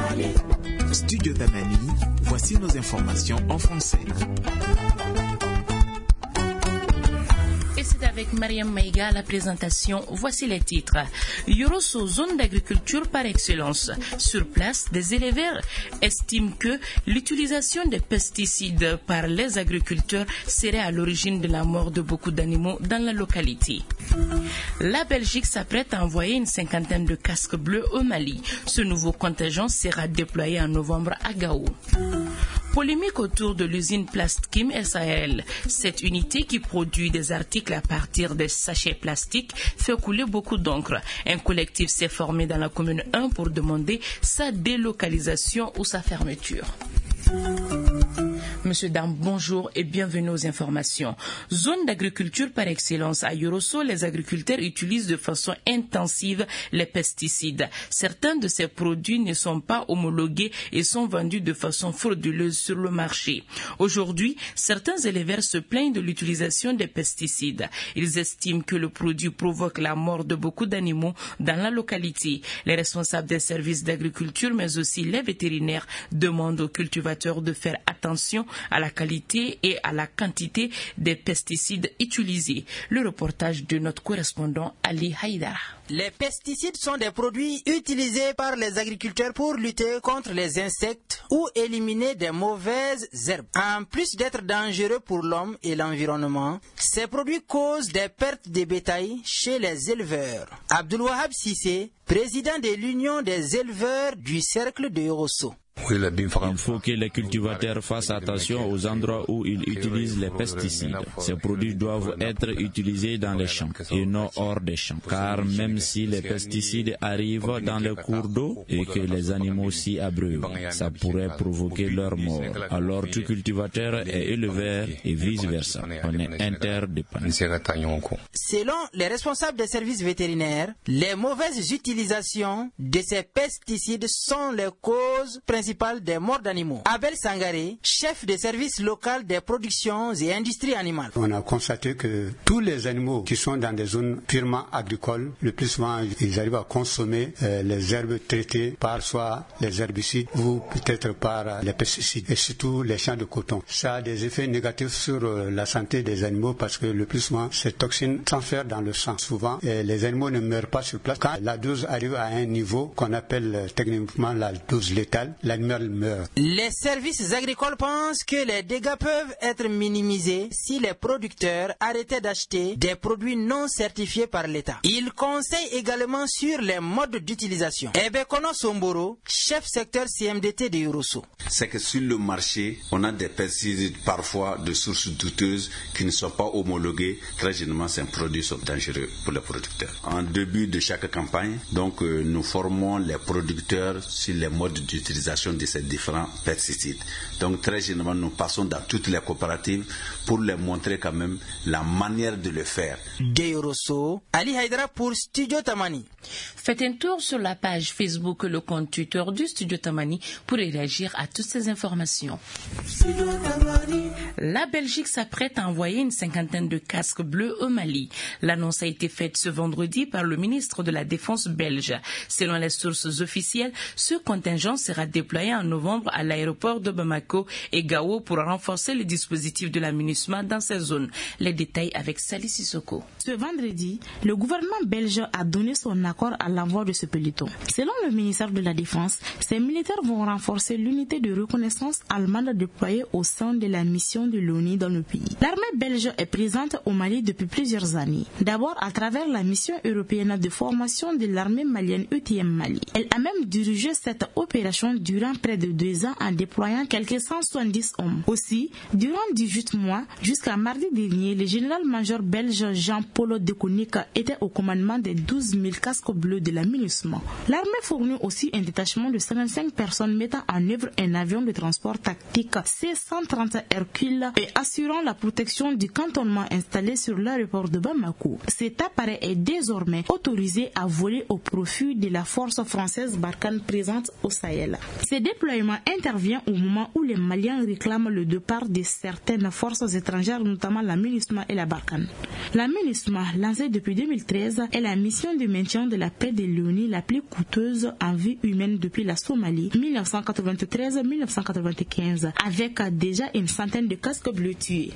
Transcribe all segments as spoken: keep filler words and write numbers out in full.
Studio Tamani, voici nos informations en français. Et c'est avec Mariam Maïga à la présentation. Voici les titres. Yorosso, zone d'agriculture par excellence. Sur place, des éleveurs estiment que l'utilisation des pesticides par les agriculteurs serait à l'origine de la mort de beaucoup d'animaux dans la localité. La Belgique s'apprête à envoyer une cinquantaine de casques bleus au Mali. Ce nouveau contingent sera déployé en novembre à Gao. Polémique autour de l'usine Plastkim S A L. Cette unité qui produit des articles à partir des sachets plastiques fait couler beaucoup d'encre. Un collectif s'est formé dans la commune un pour demander sa délocalisation ou sa fermeture. Monsieur Dam, bonjour et bienvenue aux informations. Zone d'agriculture par excellence à Yorosso, les agriculteurs utilisent de façon intensive les pesticides. Certains de ces produits ne sont pas homologués et sont vendus de façon frauduleuse sur le marché. Aujourd'hui, certains éleveurs se plaignent de l'utilisation des pesticides. Ils estiment que le produit provoque la mort de beaucoup d'animaux dans la localité. Les responsables des services d'agriculture, mais aussi les vétérinaires, demandent aux cultivateurs de faire attention à la qualité et à la quantité des pesticides utilisés. Le reportage de notre correspondant Ali Haïdara. Les pesticides sont des produits utilisés par les agriculteurs pour lutter contre les insectes ou éliminer des mauvaises herbes. En plus d'être dangereux pour l'homme et l'environnement, ces produits causent des pertes de bétail chez les éleveurs. Abdulwahab Sissé, président de l'Union des éleveurs du cercle de Yorosso. Il faut que les cultivateurs fassent attention aux endroits où ils utilisent les pesticides. Ces produits doivent être utilisés dans les champs et non hors des champs. Car même si les pesticides arrivent dans les cours d'eau et que les animaux s'y abreuvent, ça pourrait provoquer leur mort. Alors tout cultivateur est éleveur et vice-versa. On est interdépendants. Selon les responsables des services vétérinaires, les mauvaises utilisations de ces pesticides sont les causes principales des morts d'animaux. Abel Sangaré, chef des services local des productions et industries animales. On a constaté que tous les animaux qui sont dans des zones purement agricoles, le plus souvent, ils arrivent à consommer euh, les herbes traitées par soit les herbicides ou peut-être par les pesticides, et surtout les champs de coton. Ça a des effets négatifs sur euh, la santé des animaux parce que le plus souvent, ces toxines transfèrent dans le sang. Souvent, euh, les animaux ne meurent pas sur place. Quand la dose arrive à un niveau qu'on appelle euh, techniquement la dose létale, l'animal meurt. Les services agricoles pensent que les dégâts peuvent être minimisés si les producteurs arrêtaient d'acheter des produits non certifiés par l'État. Ils conseillent également sur les modes d'utilisation. Ebekono Somboro, chef secteur C M D T de Yorosso. C'est que sur le marché, on a des pesticides parfois de sources douteuses qui ne sont pas homologués. Très généralement, ces produits sont dangereux pour les producteurs. En début de chaque campagne, donc, euh, nous formons les producteurs sur les modes d'utilisation de ces différents pesticides. Donc très généralement, nous passons dans toutes les coopératives pour leur montrer quand même la manière de le faire. De Yorosso, Ali Haïdara pour Studio Tamani. Faites un tour sur la page Facebook, le compte Twitter du Studio Tamani pour réagir à toutes ces informations. La Belgique s'apprête à envoyer une cinquantaine de casques bleus au Mali. L'annonce a été faite ce vendredi par le ministre de la Défense belge. Selon les sources officielles, ce contingent sera déployé en novembre à l'aéroport de Bamako et Gao pour renforcer le dispositif de la MINUSMA dans ces zones. Les détails avec Sali Sissoko. Ce vendredi, le gouvernement belge a donné son accord à l'envoi de ce peloton. Selon le ministère de la Défense, ces militaires vont renforcer l'unité de reconnaissance allemande déployée au sein de la mission de l'ONU dans le pays. L'armée belge est présente au Mali depuis plusieurs années. D'abord à travers la mission européenne de formation de l'armée malienne E T M Mali. Elle a même dirigé cette opération durant près de deux ans en déployant quelques cent soixante-dix hommes. Aussi, durant dix-huit mois, jusqu'à mardi dernier, le général-major belge Jean-Paul de Konik était au commandement des douze mille casques bleus de la MINUSMA. L'armée fournit aussi un détachement de cinquante-cinq personnes mettant en œuvre un avion de transport tactique C cent trente Hercule et assurant la protection du cantonnement installé sur l'aéroport de Bamako. Cet appareil est désormais autorisé à voler au profit de la force française Barkhane présente au Sahel. Ce déploiement intervient au moment où les Maliens réclament le départ de certaines forces étrangères, notamment la MINUSMA et la Barkhane. La MINUSMA, lancée depuis deux mille treize, est la mission de maintien de la paix de l'ONU la plus coûteuse en vie humaine depuis la Somalie mille neuf cent quatre-vingt-treize à mille neuf cent quatre-vingt-quinze, avec déjà une centaine de casques bleus tués.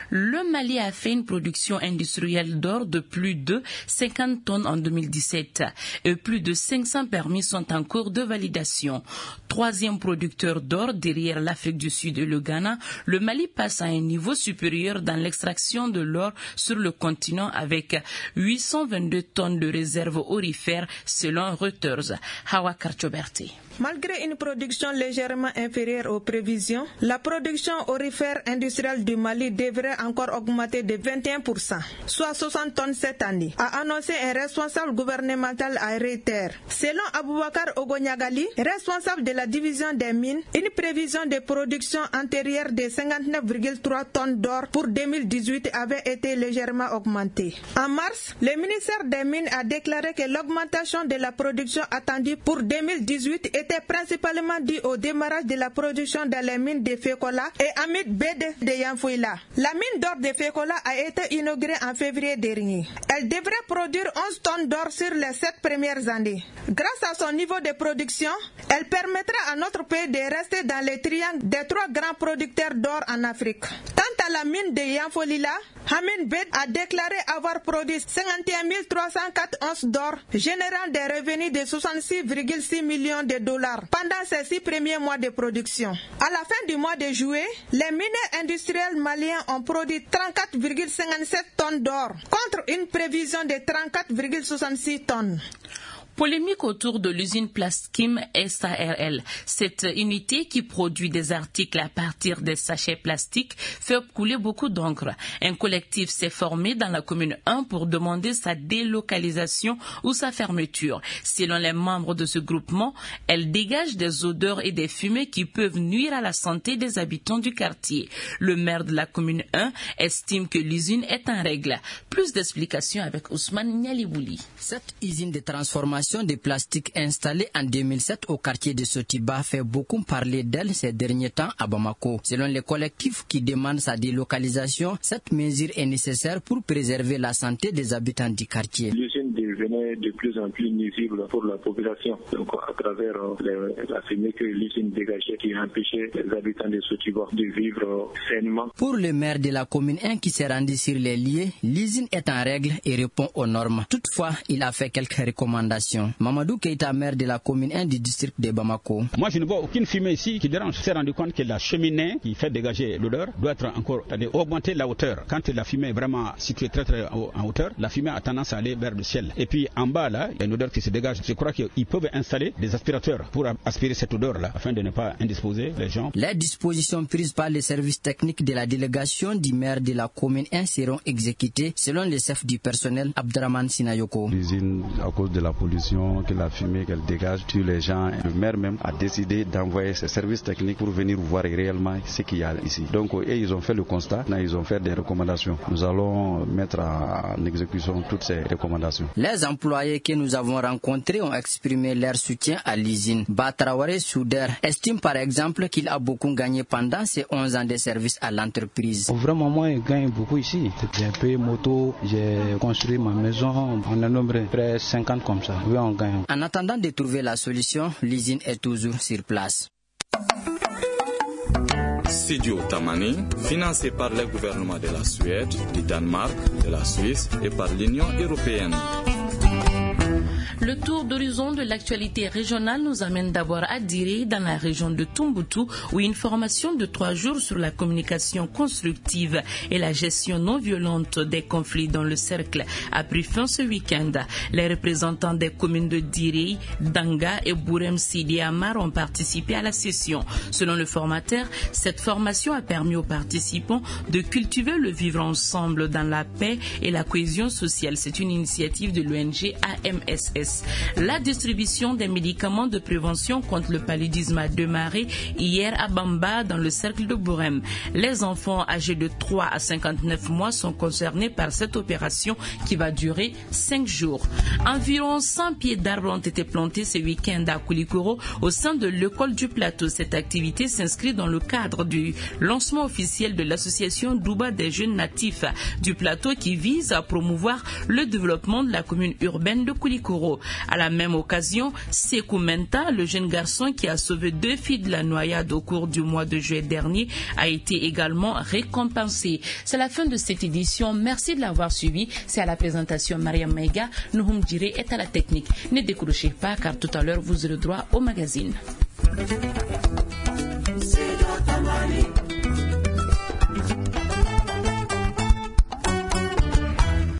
Le Mali a fait une production industrielle d'or de plus de cinquante tonnes en deux mille dix-sept et plus de cinq cents permis sont en cours de validation. Troisième producteur d'or derrière l'Afrique du Sud et le Ghana, le Mali passe à un niveau supérieur dans l'extraction de l'or sur le continent avec huit cent vingt-deux tonnes de réserves aurifères selon Reuters. Hawa Karchoberti. Malgré une production légèrement inférieure aux prévisions, la production aurifère industrielle du Mali devrait encore augmenter de vingt et un pour cent, soit soixante tonnes cette année, a annoncé un responsable gouvernemental à Reuters. Selon Aboubakar Ogonyagali, responsable de la division des mines, une prévision de production antérieure de cinquante-neuf virgule trois tonnes d'or pour deux mille dix-huit avait été légèrement augmentée. En mars, le ministère des Mines a déclaré que l'augmentation de la production attendue pour deux mille dix-huit était principalement due au démarrage de la production dans les mines de Fekola et Hamid Bed de Yanfouila. La mine d'or de Fekola a été inaugurée en février dernier. Elle devrait produire onze tonnes d'or sur les sept premières années. Grâce à son niveau de production, elle permettra à notre pays de rester dans les triangles des trois grands producteurs d'or en Afrique. Quant à la mine de Yanfolila, Hamid Bed a déclaré avoir produit cinquante et un mille trois cent quatre onces d'or, générant des revenus de soixante-six virgule six millions de dollars pendant ces six premiers mois de production. À la fin du mois de juillet, les mineurs industriels maliens ont produit trente-quatre virgule cinquante-sept tonnes d'or, contre une prévision de trente-quatre virgule soixante-six tonnes. Polémique autour de l'usine Plaskim S A R L. Cette unité qui produit des articles à partir des sachets plastiques fait couler beaucoup d'encre. Un collectif s'est formé dans la commune un pour demander sa délocalisation ou sa fermeture. Selon les membres de ce groupement, elle dégage des odeurs et des fumées qui peuvent nuire à la santé des habitants du quartier. Le maire de la commune un estime que l'usine est en règle. Plus d'explications avec Ousmane Nialibouli. Cette usine de transformation de plastique installée en deux mille sept au quartier de Sotiba fait beaucoup parler d'elle ces derniers temps à Bamako. Selon les collectifs qui demandent sa délocalisation, cette mesure est nécessaire pour préserver la santé des habitants du quartier. L'usine devenait de plus en plus nuisible pour la population. Donc à travers les, la fumée que l'usine dégageait qui empêchait les habitants de Sotiba de vivre sainement. Pour le maire de la commune un qui s'est rendu sur les lieux, l'usine est en règle et répond aux normes. Toutefois, il a fait quelques recommandations. Mamadou Keita, maire de la commune un du district de Bamako. Moi, je ne vois aucune fumée ici qui dérange. Je me suis rendu compte que la cheminée qui fait dégager l'odeur doit être encore, c'est-à-dire augmenter la hauteur. Quand la fumée est vraiment située très très en hauteur, la fumée a tendance à aller vers le ciel. Et puis en bas là, il y a une odeur qui se dégage. Je crois qu'ils peuvent installer des aspirateurs pour aspirer cette odeur là, afin de ne pas indisposer les gens. Les dispositions prises par les services techniques de la délégation du maire de la commune un seront exécutées selon le chef du personnel Abdraman Sinayoko. L'usine, à cause de la pollution, que la fumée qu'elle dégage tue les gens. Le maire même a décidé d'envoyer ses services techniques pour venir voir réellement ce qu'il y a ici. Donc et ils ont fait le constat, là, ils ont fait des recommandations. Nous allons mettre en exécution toutes ces recommandations. Les employés que nous avons rencontrés ont exprimé leur soutien à l'usine. Batraoré Souder estime par exemple qu'il a beaucoup gagné pendant ses onze ans de service à l'entreprise. Vraiment moi je gagne beaucoup ici. J'ai payé moto, j'ai construit ma maison, on a nombré près cinquante comme ça. Oui, on gagne. En attendant de trouver la solution, l'usine est toujours sur place. Studio Tamani, financé par le gouvernement de la Suède, du Danemark, de la Suisse et par l'Union européenne. Le tour d'horizon de l'actualité régionale nous amène d'abord à Diré, dans la région de Tombouctou, où une formation de trois jours sur la communication constructive et la gestion non violente des conflits dans le cercle a pris fin ce week-end. Les représentants des communes de Diré, Danga et Bourem Sidi Amar ont participé à la session. Selon le formateur, cette formation a permis aux participants de cultiver le vivre ensemble dans la paix et la cohésion sociale. C'est une initiative de l'O N G A M S S. jeunesse. La distribution des médicaments de prévention contre le paludisme a démarré hier à Bamba dans le cercle de Bourem. Les enfants âgés de trois à cinquante-neuf mois sont concernés par cette opération qui va durer cinq jours. Environ cent pieds d'arbres ont été plantés ce week-end à Koulikoro au sein de l'école du plateau. Cette activité s'inscrit dans le cadre du lancement officiel de l'association Douba des jeunes natifs du plateau qui vise à promouvoir le développement de la commune urbaine de Koulikoro. À la même occasion, Sekou Menta, le jeune garçon qui a sauvé deux filles de la noyade au cours du mois de juillet dernier, a été également récompensé. C'est la fin de cette édition. Merci de l'avoir suivi. C'est à la présentation Mariam Maïga. Nouhoum Diré est à la technique. Ne décrochez pas car tout à l'heure vous aurez droit au magazine.